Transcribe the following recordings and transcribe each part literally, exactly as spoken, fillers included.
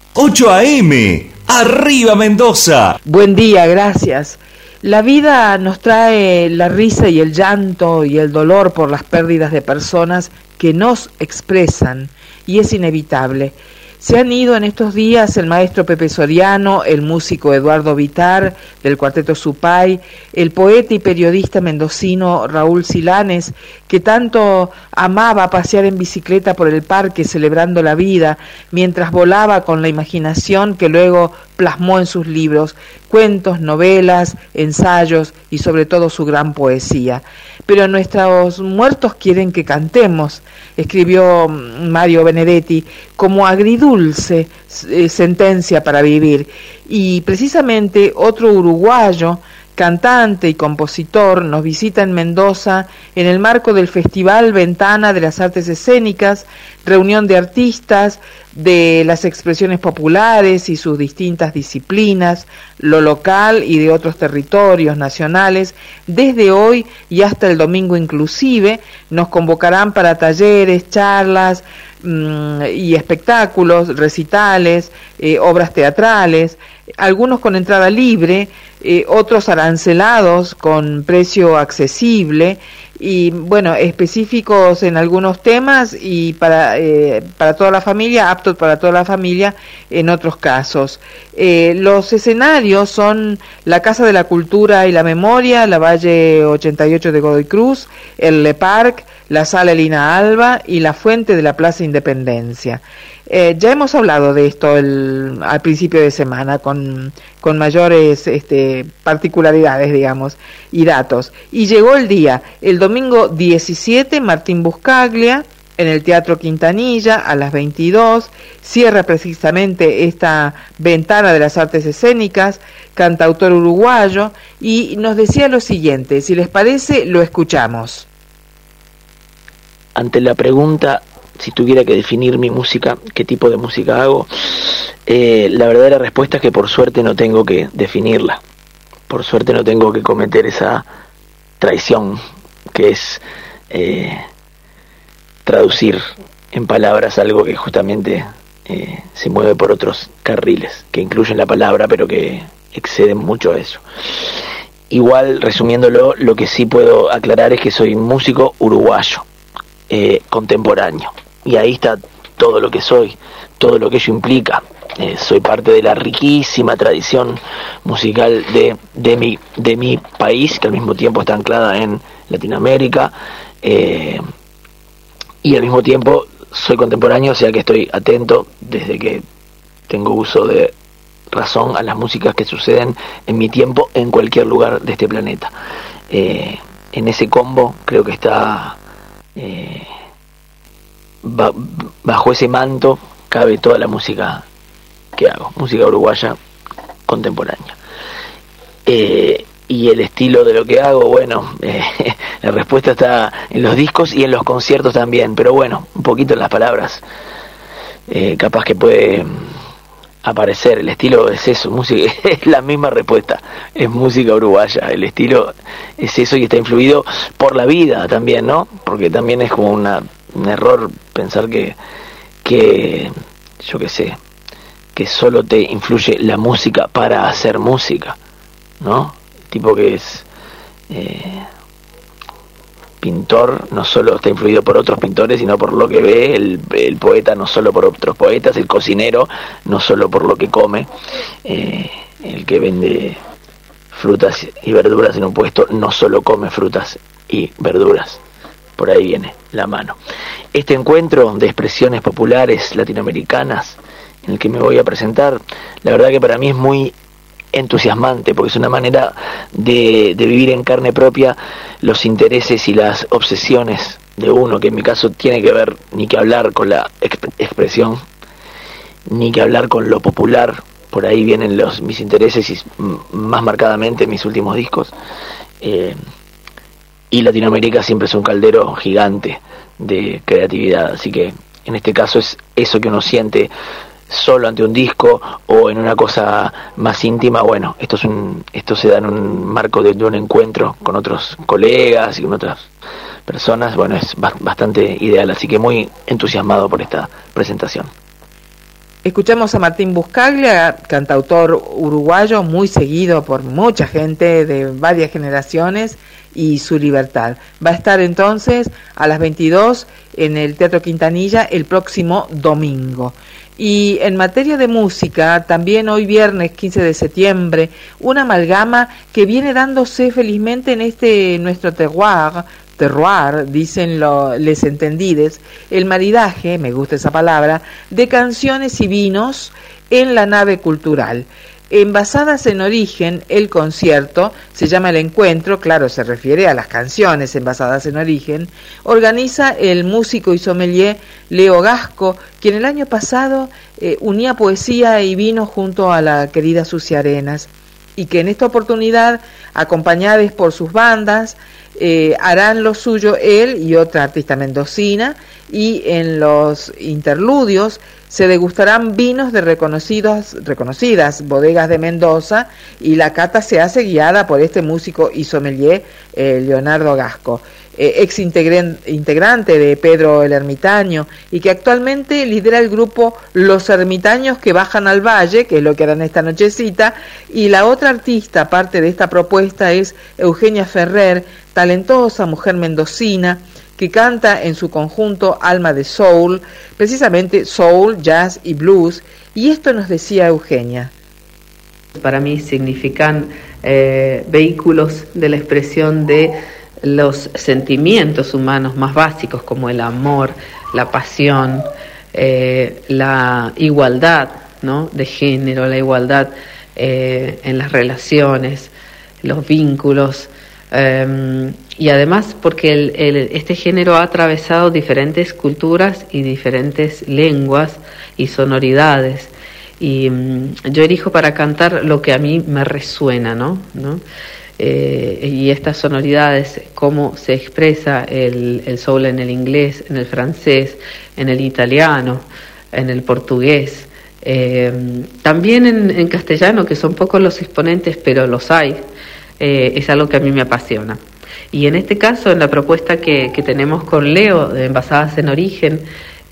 ocho a eme, ¡arriba Mendoza! Buen día, gracias. La vida nos trae la risa y el llanto y el dolor por las pérdidas de personas que nos expresan, y es inevitable. Se han ido en estos días el maestro Pepe Soriano, el músico Eduardo Vitar, del cuarteto Supay, el poeta y periodista mendocino Raúl Silanes, que tanto amaba pasear en bicicleta por el parque celebrando la vida, mientras volaba con la imaginación que luego plasmó en sus libros, cuentos, novelas, ensayos y sobre todo su gran poesía. Pero nuestros muertos quieren que cantemos, escribió Mario Benedetti, como agridulce eh, sentencia para vivir. Y precisamente otro uruguayo, cantante y compositor, nos visita en Mendoza en el marco del Festival Ventana de las Artes Escénicas, reunión de artistas de las expresiones populares y sus distintas disciplinas, lo local y de otros territorios nacionales. Desde hoy y hasta el domingo inclusive nos convocarán para talleres, charlas mmm, y espectáculos, recitales, eh, obras teatrales, algunos con entrada libre, eh, otros arancelados con precio accesible y bueno, específicos en algunos temas y para eh, para toda la familia, aptos para toda la familia en otros casos. Eh, los escenarios son la Casa de la Cultura y la Memoria, la Valle ochenta y ocho de Godoy Cruz, el Le Parc, la Sala Elina Alba y la Fuente de la Plaza Independencia. Eh, ya hemos hablado de esto el, al principio de semana con, con mayores este, particularidades, digamos, y datos. Y llegó el día, el domingo diecisiete, Martín Buscaglia, en el Teatro Quintanilla, a las veintidós, cierra precisamente esta Ventana de las Artes Escénicas, cantautor uruguayo, y nos decía lo siguiente, si les parece, lo escuchamos. Ante la pregunta, si tuviera que definir mi música, qué tipo de música hago, eh, la verdadera respuesta es que por suerte no tengo que definirla. Por suerte no tengo que cometer esa traición que es eh, traducir en palabras algo que justamente eh, se mueve por otros carriles, que incluyen la palabra, pero que exceden mucho a eso. Igual, resumiéndolo, lo que sí puedo aclarar es que soy músico uruguayo, eh, contemporáneo. Y ahí está todo lo que soy, todo lo que ello implica. Eh, soy parte de la riquísima tradición musical de, de, mi, de mi país, que al mismo tiempo está anclada en Latinoamérica, eh, y al mismo tiempo soy contemporáneo, o sea que estoy atento desde que tengo uso de razón a las músicas que suceden en mi tiempo en cualquier lugar de este planeta. Eh, en ese combo creo que está... Eh, bajo ese manto cabe toda la música que hago, música uruguaya contemporánea. Eh, y el estilo de lo que hago, bueno, eh, la respuesta está en los discos y en los conciertos también, pero bueno, un poquito en las palabras, eh, capaz que puede aparecer. El estilo es eso, música, es la misma respuesta, es música uruguaya, el estilo es eso y está influido por la vida también, ¿no? Porque también es como una un error pensar que, que yo qué sé, que solo te influye la música para hacer música, ¿no? Tipo que es eh, pintor, no solo está influido por otros pintores, sino por lo que ve, el, el poeta no solo por otros poetas, el cocinero no solo por lo que come, eh, el que vende frutas y verduras en un puesto no solo come frutas y verduras. Por ahí viene la mano. Este encuentro de expresiones populares latinoamericanas en el que me voy a presentar, la verdad que para mí es muy entusiasmante, porque es una manera de, de vivir en carne propia los intereses y las obsesiones de uno, que en mi caso tiene que ver ni que hablar con la exp- expresión, ni que hablar con lo popular. Por ahí vienen los mis intereses y más marcadamente mis últimos discos. Eh, Y Latinoamérica siempre es un caldero gigante de creatividad, así que en este caso es eso que uno siente solo ante un disco o en una cosa más íntima. Bueno, esto es un esto se da en un marco de, de un encuentro con otros colegas y con otras personas. Bueno, es ba- bastante ideal, así que muy entusiasmado por esta presentación. Escuchamos a Martín Buscaglia, cantautor uruguayo muy seguido por mucha gente de varias generaciones, y Su Libertad. Va a estar entonces a las veintidós en el Teatro Quintanilla el próximo domingo. Y en materia de música, también hoy viernes quince de septiembre, una amalgama que viene dándose felizmente en este nuestro terroir, terroir, dicen lo, les entendides, el maridaje, me gusta esa palabra, de canciones y vinos en la nave cultural. Envasadas en origen, el concierto, se llama El Encuentro, claro, se refiere a las canciones envasadas en origen, organiza el músico y sommelier Leo Gasco, quien el año pasado eh, unía poesía y vino junto a la querida Susi Arenas, y que en esta oportunidad, acompañados por sus bandas, eh, harán lo suyo él y otra artista mendocina, y en los interludios se degustarán vinos de reconocidos, reconocidas bodegas de Mendoza, y la cata se hace guiada por este músico y sommelier eh, Leonardo Gasco, eh, ex integrante de Pedro el Ermitaño, y que actualmente lidera el grupo Los Ermitaños que Bajan al Valle, que es lo que harán esta nochecita. Y la otra artista, parte de esta propuesta, es Eugenia Ferrer, talentosa mujer mendocina, que canta en su conjunto Alma de Soul, precisamente soul, jazz y blues. Y esto nos decía Eugenia. Para mí significan eh, vehículos de la expresión de los sentimientos humanos más básicos, como el amor, la pasión, eh, la igualdad, ¿no?, de género, la igualdad eh, en las relaciones, los vínculos. Um, y además porque el, el, este género ha atravesado diferentes culturas y diferentes lenguas y sonoridades, y um, yo elijo para cantar lo que a mí me resuena, ¿no? ¿no? Eh, y estas sonoridades, cómo se expresa el, el soul en el inglés, en el francés, en el italiano, en el portugués, eh, también en, en castellano, que son pocos los exponentes, pero los hay. Eh, es algo que a mí me apasiona. Y en este caso, en la propuesta que, que tenemos con Leo, de Envasadas en Origen,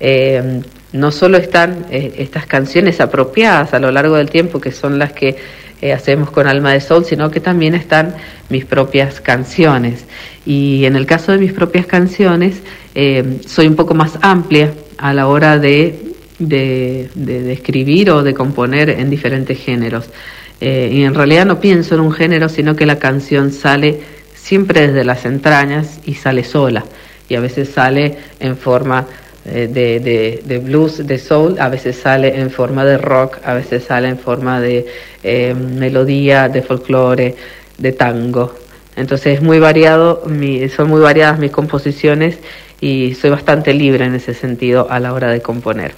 eh, no solo están eh, estas canciones apropiadas a lo largo del tiempo, que son las que eh, hacemos con Alma de Soul, sino que también están mis propias canciones. Y en el caso de mis propias canciones, eh, soy un poco más amplia a la hora de, de, de, de escribir o de componer en diferentes géneros. Eh, y en realidad no pienso en un género, sino que la canción sale siempre desde las entrañas y sale sola, y a veces sale en forma eh, de, de, de blues, de soul, a veces sale en forma de rock, a veces sale en forma de eh, melodía, de folclore, de tango. Entonces es muy variado, mi, son muy variadas mis composiciones, y soy bastante libre en ese sentido a la hora de componer.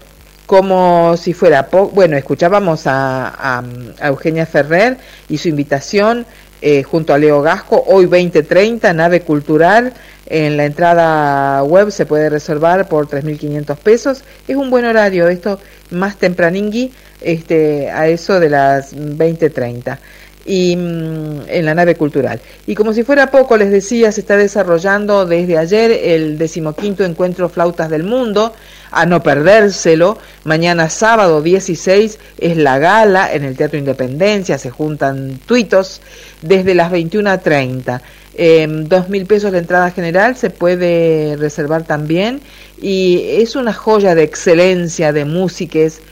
Como si fuera poco, bueno, escuchábamos a, a, a Eugenia Ferrer y su invitación eh, junto a Leo Gasco, hoy veinte treinta, Nave Cultural. En la entrada web se puede reservar por tres mil quinientos pesos. Es un buen horario, esto más tempraningui, este, a eso de las veinte treinta. Y mmm, en la Nave Cultural. Y como si fuera poco, les decía, se está desarrollando desde ayer el decimoquinto Encuentro Flautas del Mundo, a no perdérselo. Mañana sábado dieciséis es la gala en el Teatro Independencia, se juntan tuitos desde las veintiuna treinta. Eh, dos mil pesos la entrada general, se puede reservar también, y es una joya de excelencia de músicos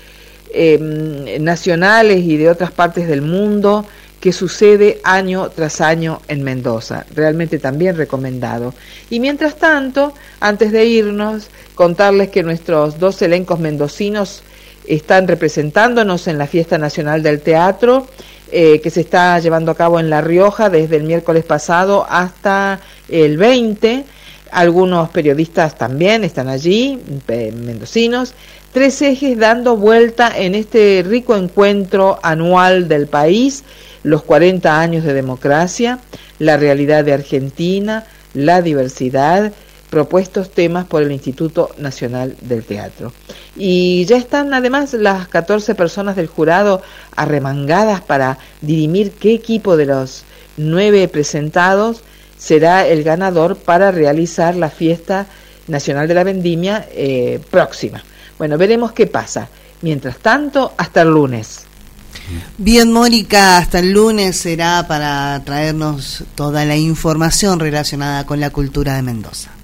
eh, nacionales y de otras partes del mundo, que sucede año tras año en Mendoza. Realmente también recomendado. Y mientras tanto, antes de irnos, contarles que nuestros dos elencos mendocinos están representándonos en la Fiesta Nacional del Teatro, eh, que se está llevando a cabo en La Rioja desde el miércoles pasado hasta el veinte. Algunos periodistas también están allí, eh, mendocinos. Tres ejes dando vuelta en este rico encuentro anual del país: los cuarenta años de democracia, la realidad de Argentina, la diversidad, propuestos temas por el Instituto Nacional del Teatro. Y ya están además las catorce personas del jurado arremangadas para dirimir qué equipo de los nueve presentados será el ganador para realizar la Fiesta Nacional de la Vendimia eh, próxima. Bueno, veremos qué pasa. Mientras tanto, hasta el lunes. Bien, Mónica, hasta el lunes será para traernos toda la información relacionada con la cultura de Mendoza.